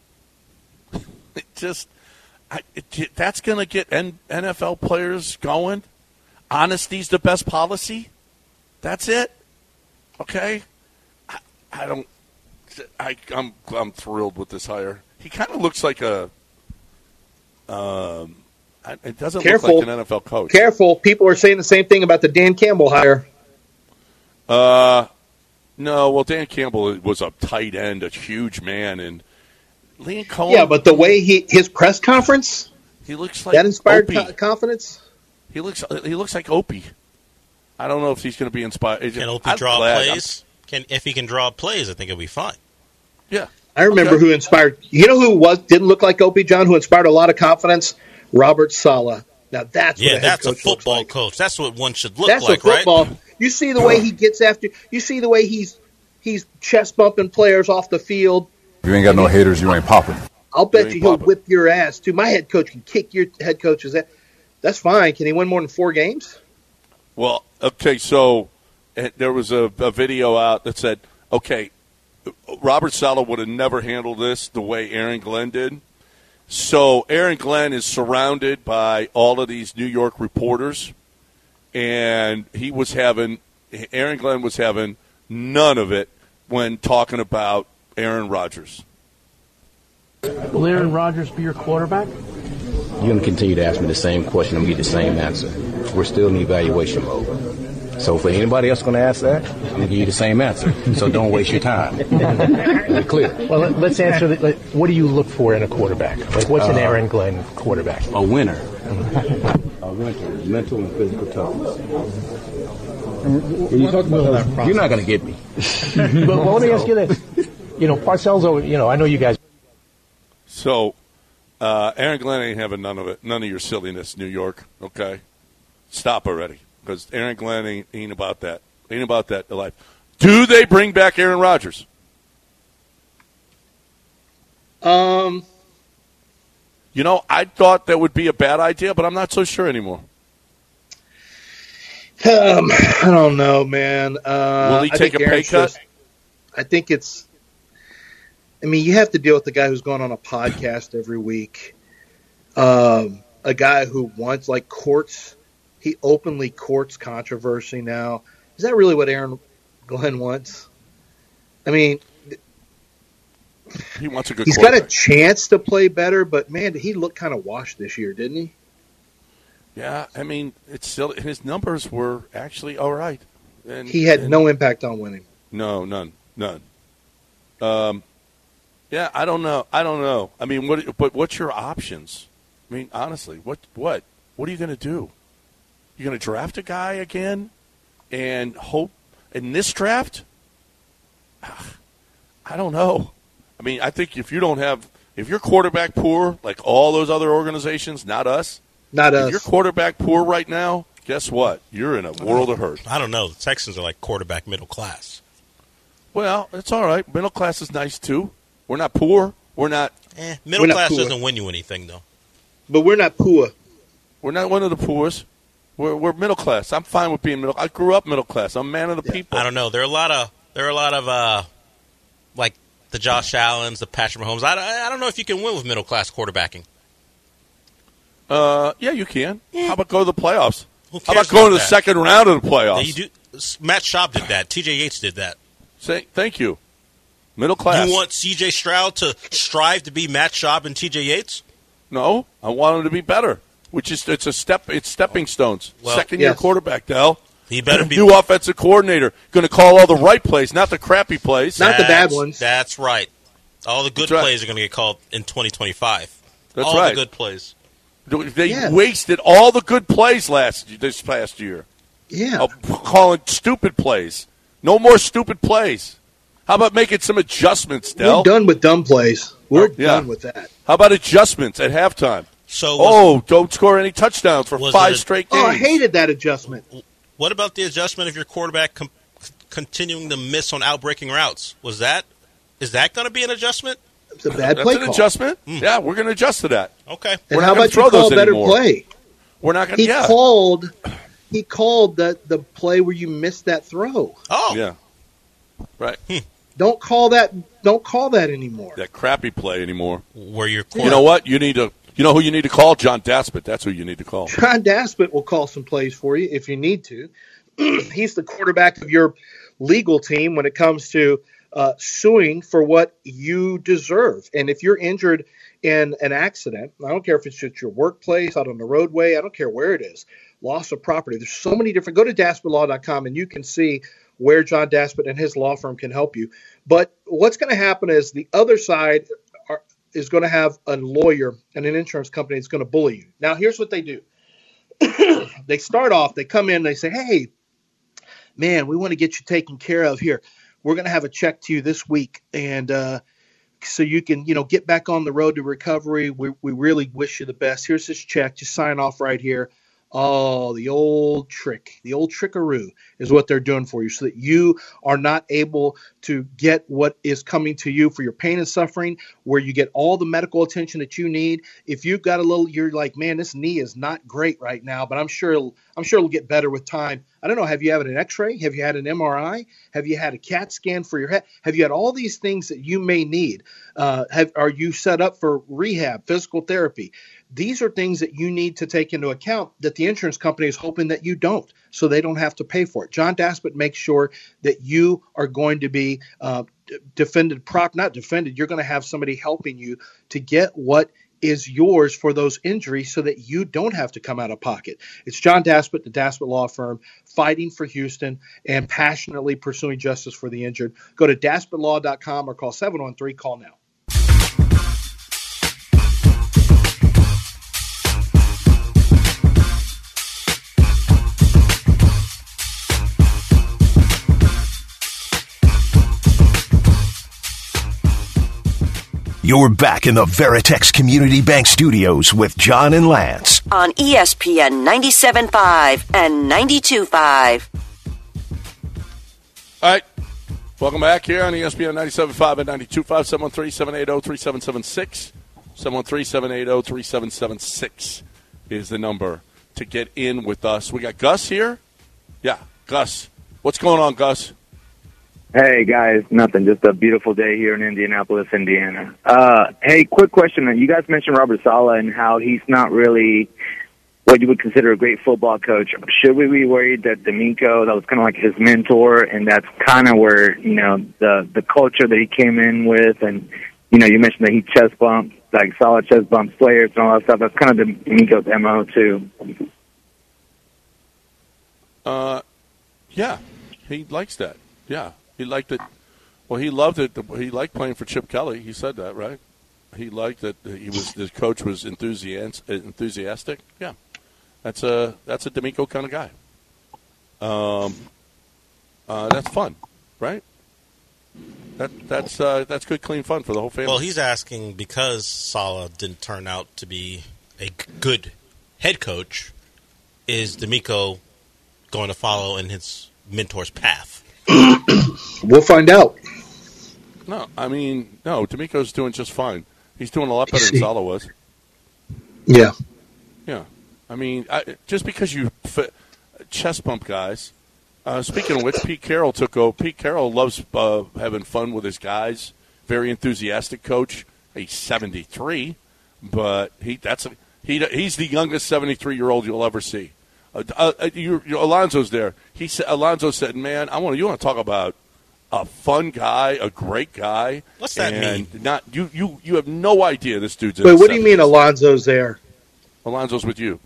It just I, it, that's going to get N- NFL players going. Honesty's the best policy. That's it. Okay, I, I don't. I, I'm I'm thrilled with this hire. He kind of looks like a. Um, it doesn't Careful. look like an N F L coach. Careful. People are saying the same thing about the Dan Campbell hire. Uh, no. Well, Dan Campbell was a tight end, a huge man, and Liam Cohen. Yeah, but the way he his press conference, he looks like that inspired Opie. co- confidence. He looks he looks like Opie. I don't know if he's going to be inspired. Can Opie I'm draw glad. plays? Can if he can draw plays, I think it'll be fine. Yeah. I remember Okay. who inspired. You know who was didn't look like Opie, John? Who inspired a lot of confidence? Robert Saleh. Now that's what Yeah, a head that's a coach looks football like. coach. That's what one should look That's like, a football. right? You see the way he gets after. You see the way he's he's chest bumping players off the field. If you ain't got no haters, you ain't popping. I'll bet ain't you he'll popping. whip your ass too. My head coach can kick your head coach's ass. That's fine. Can he win more than four games? Well, okay, so uh, there was a, a video out that said, okay, Robert Saleh would have never handled this the way Aaron Glenn did. So Aaron Glenn is surrounded by all of these New York reporters, and he was having Aaron Glenn was having none of it when talking about Aaron Rodgers. Will Aaron Rodgers be your quarterback? You're going to continue to ask me the same question. I'm going to get the same answer. We're still in evaluation mode. So for anybody else going to ask that, I'm going to give you the same answer. So don't waste your time. We're clear. Well, let- let's answer. The, like, what do you look for in a quarterback? Like, what's an Uh, Aaron Glenn quarterback? A winner. A winner. Mental and physical toughness. When you talk about that, you're not going to get me. but, well, let me ask you this. You know, Parcells, over- you know, I know you guys. So uh, Aaron Glenn ain't having none of it, none of your silliness, New York. Okay, stop already, because Aaron Glenn ain't, ain't about that. Ain't about that life. Do they bring back Aaron Rodgers? Um, You know, I thought that would be a bad idea, but I'm not so sure anymore. um I don't know, man. Uh, Will he I take think a pay Aaron's cut? just- I think it's. I mean, you have to deal with the guy who's going on a podcast every week. Um, a guy who wants, like, courts. He openly courts controversy now. Is that really what Aaron Glenn wants? I mean, He wants a good he's got a quarterback. chance to play better, but, man, he looked kind of washed this year, didn't he? Yeah, I mean, it's still his numbers were actually all right. And, He had and- no impact on winning. No, none, none. Um, yeah, I don't know. I don't know. I mean, what? But what's your options? I mean, honestly, what? What? What are you going to do? You're going to draft a guy again, and hope in this draft? I don't know. I mean, I think if you don't have, if you're quarterback poor, like all those other organizations, not us, Not if us. you're quarterback poor right now, guess what? You're in a world of hurt. I don't know. The Texans are like quarterback middle class. Well, it's all right. Middle class is nice too. We're not poor. We're not. Eh, middle We're not class poor. doesn't win you anything, though. But we're not poor. We're not one of the poorest. We're we're middle class. I'm fine with being middle. I grew up middle class. I'm a man of the people. I don't know. There are a lot of there are a lot of uh, like the Josh Allens, the Patrick Mahomes. I, I don't know if you can win with middle class quarterbacking. Uh, yeah, you can. How about go to the playoffs? Who How cares about going to about the that? second round of the playoffs? You do, Matt Schaub did that. T J Yates did that. Say thank you. Middle class. You want C J Stroud to strive to be Matt Schaub and T J Yates? No, I want him to be better. Which is it's a step. It's stepping stones. Well, second year yes. quarterback, Dell. He better be New offensive coordinator. Going to call all the right plays, not the crappy plays. Not the bad That's- ones. That's right. All the good That's right. plays are going to get called in twenty twenty-five. That's all right. the good plays. They Yeah. wasted all the good plays last this past year. Yeah. Oh, calling stupid plays. No more stupid plays. How about making some adjustments, Dell? We're done with dumb plays. We're Oh, yeah. done with that. How about adjustments at halftime? So was, Oh, don't score any touchdowns for Was five it a- straight games. Oh, I hated that adjustment. what about the adjustment of your quarterback com- continuing to miss on outbreaking routes? Was that is that going to be an adjustment? It's a bad That's play an call. adjustment. Yeah, we're going to adjust to that. Okay. And We're how not gonna about throw you call those a better anymore. play? We're not going to. He Yeah. called. He called the the play where you missed that throw. Oh, Yeah. Right. Don't call that. Don't call that anymore. That crappy play anymore. where your You know what? You need to. You know who you need to call? John Daspit. That's who you need to call. John Daspit will call some plays for you if you need to. He's the quarterback of your legal team when it comes to uh, suing for what you deserve. And if you're injured in an accident, I don't care if it's at your workplace, out on the roadway, I don't care where it is, loss of property. There's so many different. Go to daspit law dot com and you can see where John Daspit and his law firm can help you. But what's going to happen is the other side are, is going to have a lawyer and an insurance company that's going to bully you. Now, here's what they do. They start off, they come in, they say, hey, man, we want to get you taken care of here. We're going to have a check to you this week. And uh, so you can, you know, get back on the road to recovery. We, we really wish you the best. Here's this check. Just sign off right here. Oh, the old trick, the old trickaroo is what they're doing for you so that you are not able to get what is coming to you for your pain and suffering, where you get all the medical attention that you need. If you've got a little, you're like, man, this knee is not great right now, but I'm sure it'll, I'm sure it'll get better with time. I don't know. Have you had an x-ray? Have you had an M R I? Have you had a CAT scan for your head? Have you had all these things that you may need? Uh, have, are you set up for rehab, physical therapy? These are things that you need to take into account that the insurance company is hoping that you don't, so they don't have to pay for it. John Daspit makes sure that you are going to be uh, defended, prop, not defended. You're going to have somebody helping you to get what is yours for those injuries so that you don't have to come out of pocket. It's John Daspit, the Daspit Law Firm, fighting for Houston and passionately pursuing justice for the injured. Go to daspit law dot com or call seven one three, call now. You're back in the Veritex Community Bank Studios with John and Lance. On E S P N ninety-seven point five and ninety-two point five. All right. Welcome back here on E S P N ninety-seven point five and ninety-two point five, seven one three, seven eight zero, three seven seven six. seven one three, seven eight zero, three seven seven six is the number to get in with us. We got Gus here. Yeah, Gus. What's going on, Gus? Hey, guys, nothing. Just a beautiful day here in Indianapolis, Indiana. Uh, hey, quick question. You guys mentioned Robert Saleh and how he's not really what you would consider a great football coach. Should we be worried that DeMeco, that was kind of like his mentor, and that's kind of where, you know, the, the culture that he came in with, and, you know, you mentioned that he chest bumped, like solid chest bumps players and all that stuff. That's kind of DeMeco's M O, too. Uh, yeah, he likes that. Yeah. He liked it. Well, he loved it. He liked playing for Chip Kelly. He said that, right? He liked that. He was the coach was enthusiastic. Enthusiastic. Yeah, that's a that's a DeMeco kind of guy. Um, uh, that's fun, right? That that's uh, that's good, clean fun for the whole family. Well, he's asking because Saleh didn't turn out to be a good head coach. Is DeMeco going to follow in his mentor's path? We'll find out. No, I mean, no, DeMeco's doing just fine. He's doing a lot better than Saleh was. Yeah. Yeah. I mean, I, just because you fit, chest bump guys. Uh, speaking of which, Pete Carroll took over. Pete Carroll loves uh, having fun with his guys. Very enthusiastic coach. He's seventy-three, but he that's a, he he's the youngest seventy-three-year-old you'll ever see. Uh, uh, you, you, Alonzo's there. He said, Alonzo said, "Man, I want you want to talk about a fun guy, a great guy." What's that and mean? Not you. You you have no idea this dude's. In Wait, his what do you seventies. mean Alonzo's there? Alonzo's with you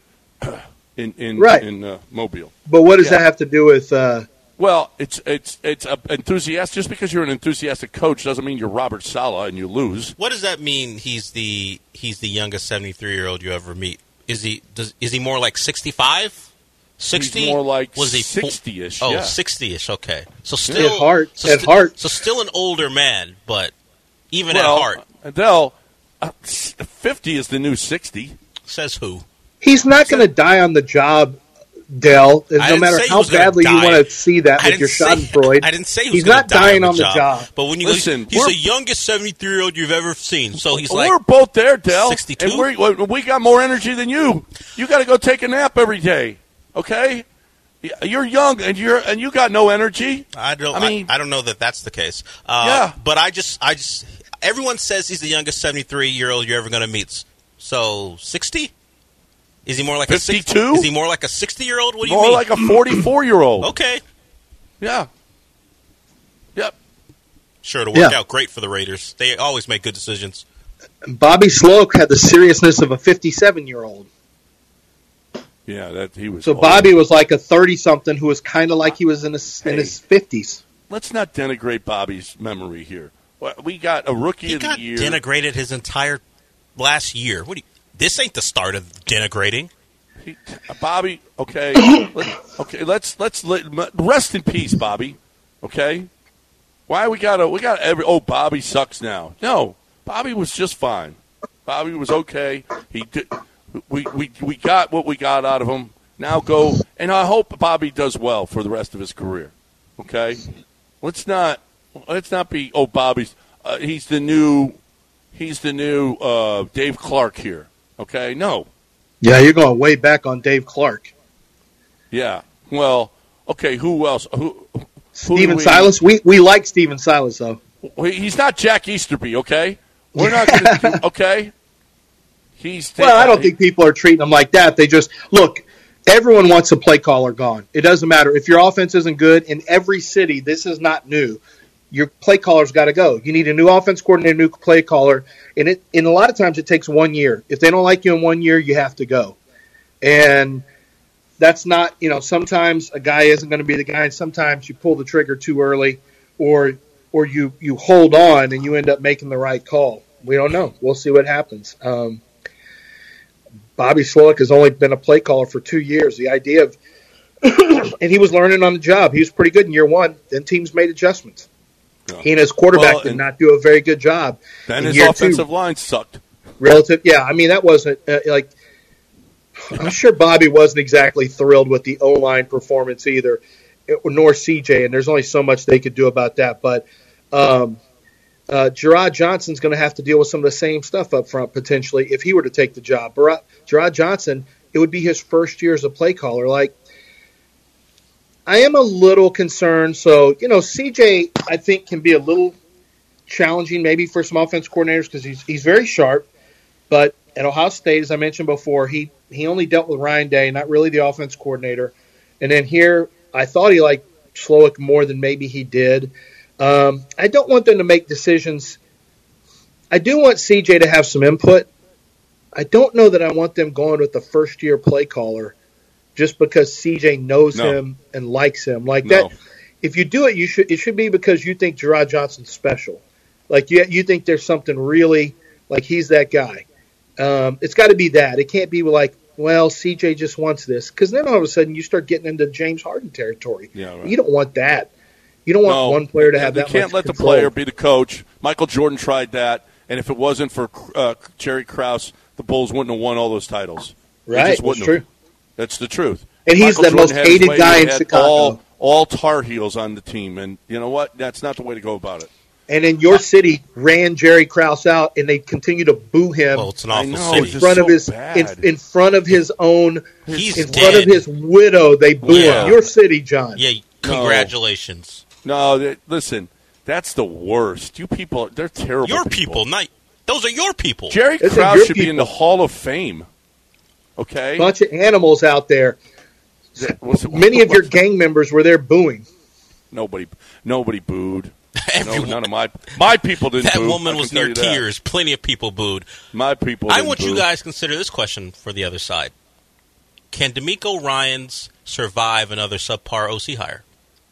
in in right. in uh, Mobile. But what does Yeah. that have to do with? Uh... Well, it's it's it's uh, enthusiastic. Just because you're an enthusiastic coach doesn't mean you're Robert Saleh and you lose. What does that mean? He's the he's the youngest seventy-three-year-old you ever meet. Is he does is he more like sixty-five? sixty? He's more like was he sixty-ish. Oh, yeah. sixty-ish. Okay, so still At heart, so at sti- heart. so still an older man, but even well, at heart, Adele, uh, fifty is the new sixty. Says who? He's not going to die on the job, Dell. No didn't matter say he how was gonna badly you die. want to see that I with your didn't say- Schadenfreude. I didn't say he was he's gonna not die dying on on the the job. job. But when you Listen, he's we're- the youngest seventy-three-year-old you've ever seen. So he's we're like both there, Dell. sixty-two? And we're, we got more energy than you. You got to go take a nap every day. Okay, you're young and you're and you got no energy. I don't. I I mean- I, don't know that that's the case. Uh, Yeah. But I just, I just. Everyone says he's the youngest seventy-three-year-old you're ever going to meet. So sixty? Is he more like fifty-two? a sixty? Is he more like a sixty-year-old? What do you More mean? like a forty-four-year-old. Okay. Yeah, Sure, it'll work Yeah. out great for the Raiders. They always make good decisions. Bobby Sloak had the seriousness of a fifty-seven-year-old. Yeah, that he was. So old. Bobby was like a thirty-something who was kind of like he was in his Hey. in his fifties. Let's not denigrate Bobby's memory here. Well, We got a rookie He of got the year. denigrated his entire last year. What do you, this ain't the start of denigrating. He, uh, Bobby, okay, let, okay. Let's let's let, rest in peace, Bobby. Okay, why we got to we got every? Oh, Bobby sucks now. No, Bobby was just fine. Bobby was okay. He did. We we we got what we got out of him. Now go, and I hope Bobby does well for the rest of his career. Okay, let's not let's not be. Oh, Bobby's uh, he's the new he's the new uh, Dave Clark here. Okay, no. Yeah, you're going way back on Dave Clark. Yeah. Well, okay. Who else? Who? who Steven we, Silas. We we like Steven Silas though. He's not Jack Easterby. Okay. We're not going to. Okay. He's. Well, I don't think people are treating him like that. They just look. Everyone wants a play caller gone. It doesn't matter if your offense isn't good. In every city, this is not new. Your play caller's got to go. You need a new offense coordinator, a new play caller, and it. And a lot of times, it takes one year. If they don't like you in one year, you have to go. And that's not, you know. Sometimes a guy isn't going to be the guy, and sometimes you pull the trigger too early, or or you you hold on and you end up making the right call. We don't know. We'll see what happens. Um, Bobby Sloak has only been a play caller for two years. The idea of, and he was learning on the job. He was pretty good in year one. Then teams made adjustments. No. He and his quarterback Well, did and not do a very good job. Then in his year offensive two. line sucked. Relative, yeah. I mean, that wasn't uh, like. I'm sure Bobby wasn't exactly thrilled with the O-line performance either, nor C J. And there's only so much they could do about that. But um, uh, Gerard Johnson's going to have to deal with some of the same stuff up front potentially if he were to take the job. Gerard, Gerard Johnson, it would be his first year as a play caller. Like, I am a little concerned. So, you know, C J, I think, can be a little challenging maybe for some offense coordinators because he's he's very sharp. But at Ohio State, as I mentioned before, he, he only dealt with Ryan Day, not really the offense coordinator. And then here, I thought he liked Sloak more than maybe he did. Um, I don't want them to make decisions. I do want C J to have some input. I don't know that I want them going with the first-year play caller just because C J knows No. him and likes him. Like No. that, if you do it, you should. It should be because you think Gerard Johnson's special. Like you, you think there's something really like he's that guy. Um, it's got to be that. It can't be like, well, C J just wants this, because then all of a sudden you start getting into James Harden territory. Yeah, right. You don't want that. You don't want No, one player to have they that can't much let control. the player be the coach. Michael Jordan tried that, and if it wasn't for uh, Jerry Krause, the Bulls wouldn't have won all those titles. They Right, just that's wouldn't true. have. That's the truth. And he's Michael the Jordan most had his hated way. guy He in had Chicago. All, all Tar Heels on the team, and you know what? That's not the way to go about it. And in your city, ran Jerry Krause out, and they continue to boo him. Well, it's an awful know, in city. it's front so of his bad. in, in front of his own He's in dead. front of his widow. They boo Yeah. him. Your city, John. Yeah, congratulations. No, they, listen, that's the worst. You people, they're terrible. Your people, not those are your people. Jerry Listen, Krause your should be in the people. Hall of Fame. Okay, Bunch of animals out there. That- what's it- Many of your gang members were there booing. nobody, nobody booed. No, Everyone- none of my my people didn't. that boo. I woman can was tell near you that. tears. Plenty of people booed. My people. I didn't want you boo. guys to consider this question for the other side. Can D'Amico Ryans survive another subpar O C hire?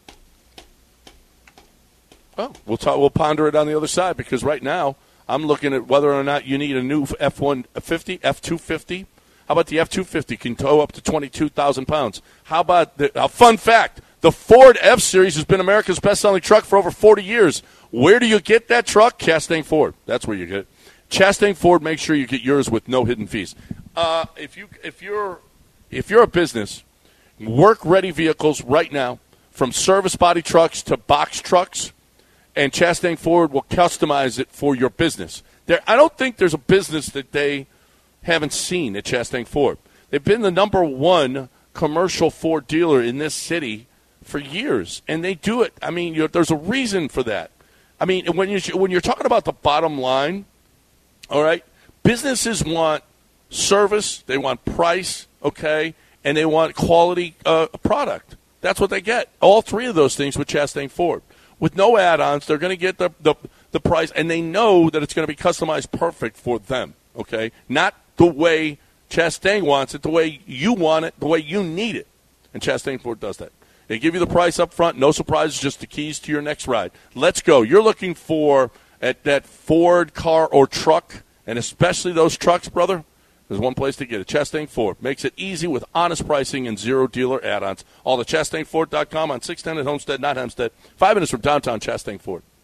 Well, we'll talk, we'll ponder it on the other side, because right now I'm looking at whether or not you need a new F one fifty, F two fifty. How about the F two fifty can tow up to twenty-two thousand pounds? How about the a fun fact? The Ford F-Series has been America's best-selling truck for over forty years. Where do you get that truck? Chastang Ford. That's where you get it. Chastang Ford. Make sure you get yours with no hidden fees. Uh, if you if you're if you're a business, work-ready vehicles right now, from service body trucks to box trucks, and Chastang Ford will customize it for your business. There, I don't think there's a business that they haven't seen at Chastang Ford. They've been the number one commercial Ford dealer in this city for years, and they do it. I mean, you're, there's a reason for that. I mean, when you when you're talking about the bottom line, all right, businesses want service, they want price, okay, and they want quality uh, product. That's what they get. All three of those things with Chastang Ford. with no add-ons. They're going to get the, the the price, and they know that it's going to be customized perfect for them, okay? Not the way Chastain wants it, the way you want it, the way you need it. And Chastain Ford does that. They give you the price up front, no surprises, just the keys to your next ride. Let's go. You're looking for at that Ford car or truck, and especially those trucks, brother, there's one place to get it. Chastain Ford makes it easy with honest pricing and zero dealer add-ons. All the Chastain Ford dot com on six ten at Homestead, not Hempstead. Five minutes from downtown Chastain Ford.